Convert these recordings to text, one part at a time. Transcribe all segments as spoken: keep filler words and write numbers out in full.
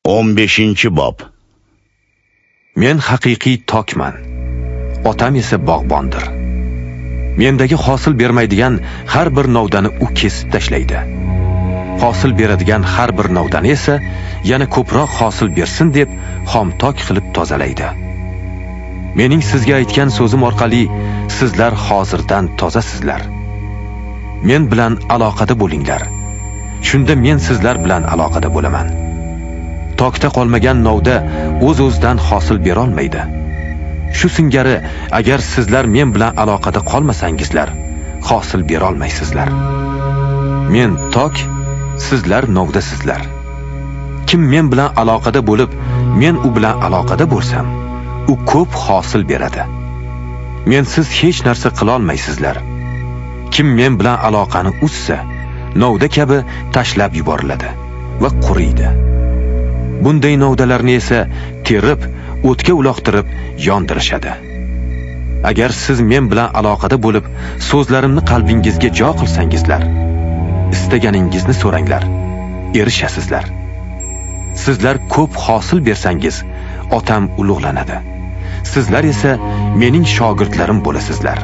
o'n beshinchi bob. Men haqiqiy tokman. Otam esa bog'bondir. Mendagi hosil bermaydigan har bir novdani u kesib tashlaydi. Hosil beradigan har bir novdani esa yana ko'proq hosil bersin deb xomtok qilib tozalaydi. Mening sizga aytgan so'zim orqali sizlar hozirdan tozasizlar. Men bilan aloqada bo'linglar. Shunda men sizlar bilan aloqada bo'laman. Tokda qolmagan novda o'z-o'zidan hosil bera olmaydi. Shu singari agar sizlar men bilan aloqada qolmasangizlar, hosil bera olmaysizlar. Men tok, sizlar novdasizlar. Kim men bilan aloqada bo'lib, men u bilan aloqada bo'lsam, u ko'p hosil beradi. Mensiz hech narsa qila olmaysizlar. Kim men bilan aloqani uzsa, novda kabi tashlab yuboriladi va quriydi. Bunday novdalarni esa terib, o'tga uloqtirib yondirishadi. Agar siz men bilan aloqada bo'lib, so'zlarimni qalbingizga jo qilsangizlar, istaganingizni so'ranglar, erishasizlar. Sizlar ko'p hosil bersangiz, otam ulug'lanadi. Sizlar esa mening shogirdlarim bo'lasizlar.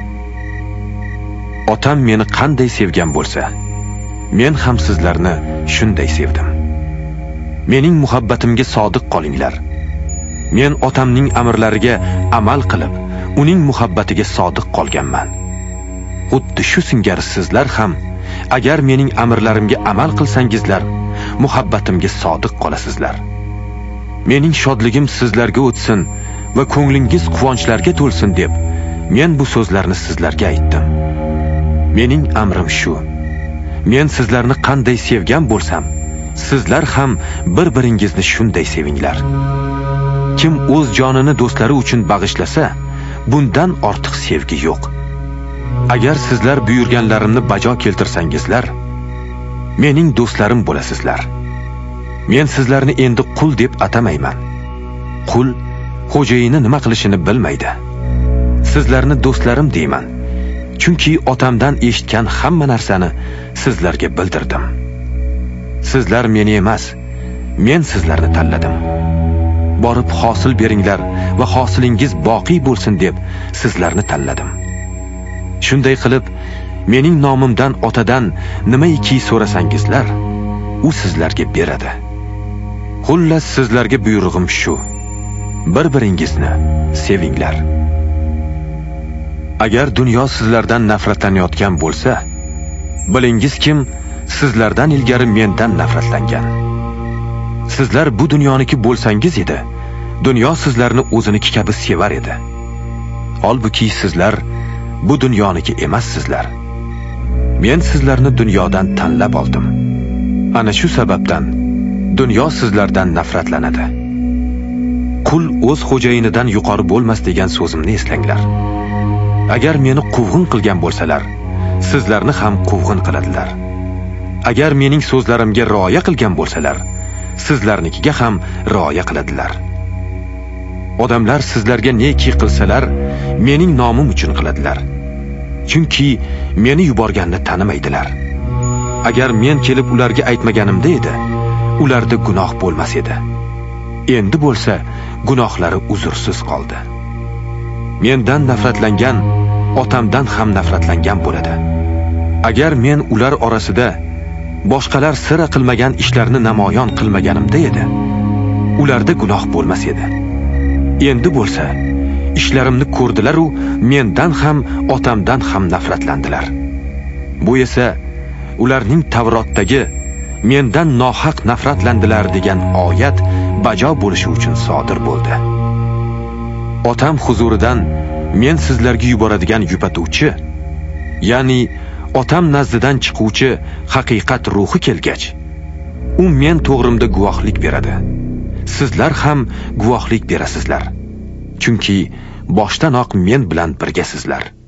Otam meni qanday sevgan bo'lsa, men ham sizlarni shunday sevdim. Mening muhabbatimga sodiq qolinglar. Men otamning amrlariga amal qilib, uning muhabbatiga sodiq qolganman. Xuddi shu singari sizlar ham agar mening amrlarimga amal qilsangizlar, muhabbatimga sodiq qolasizlar. Mening shodligim sizlarga o'tsin va ko'nglingiz quvonchlarga to'lsin deb men bu so'zlarni sizlarga aytdim. Mening amrim shu: men sizlarni qanday sevgan bo'lsam, sizlar ham bir-biringizni shunday sevinglar. Kim o'z jonini do'stlari uchun bag'ishlasa, bundan ortiq sevgi yo'q. Agar sizlar buyurganlarimni bajo keltirsangizlar, mening do'stlarim bo'lasizlar. Men sizlarni endi qul deb atamayman. Qul xo'jayini nima qilishini bilmaydi. Sizlarni do'stlarim deyman, chunki otamdan eshitgan hamma narsani sizlarga bildirdim. Sizlar meni emas, men sizlarni tanladim. Borib hosil beringlar va hosilingiz boqiy bo'lsin deb sizlarni tanladim. Shunday qilib, mening nomimdan otadan nimaiki so'rasangizlar, u sizlarga beradi. Xullas, sizlarga buyrug'im shu: bir-biringizni sevinglar. Agar dunyo sizlardan nafratlanayotgan bo'lsa, bilingiz kim sizlardan ilgari mendan nafratlangan. Sizlar bu dunyoniki bo'lsangiz edi, dunyo sizlarni o'ziniki kabi sevar edi. Holbuki sizlar bu dunyoniki emassizlar. Men sizlarni dunyodan tanlab oldim. Ana shu sababdan dunyo sizlardan nafratlanadi. Qul o'z xo'jayinidan yuqori bo'lmas degan so'zimni eslanglar. Agar meni quvg'in qilgan bo'lsalar, sizlarni ham quvg'in qiladilar. Agar mening so'zlarimga rioya qilgan bo'lsalar, sizlarnikiga ham rioya qiladilar. Odamlar sizlarga neki qilsalar, mening nomim uchun qiladilar. Chunki meni yuborganni tanimaydilar. Agar men kelib ularga aytmaganimda edi, ularda gunoh bo'lmas edi. Endi bo'lsa, gunohlari uzursiz qoldi. Mendan nafratlangan otamdan ham nafratlangan bo'ladi. Agar men ular orasida boshqalar sira qilmagan ishlarni namoyon qilmaganimda edi, ularda gunoh bo'lmas edi. Endi bo'lsa, ishlarimni ko'rdilar u mendan ham otamdan ham nafratlandilar. Bu esa ularning Tavrotdagi mendan nohaq nafratlandilar degan oyat bajo bo'lishi uchun sodir bo'ldi. Otam huzuridan men sizlarga yuboradigan yupatuvchi, ya'ni otam nazdidan chiquvchi haqiqat ruhi kelgach, u men to'g'rimda guvohlik beradi. Sizlar ham guvohlik berasizlar. Chunki boshdanoq men bilan birgasizlar.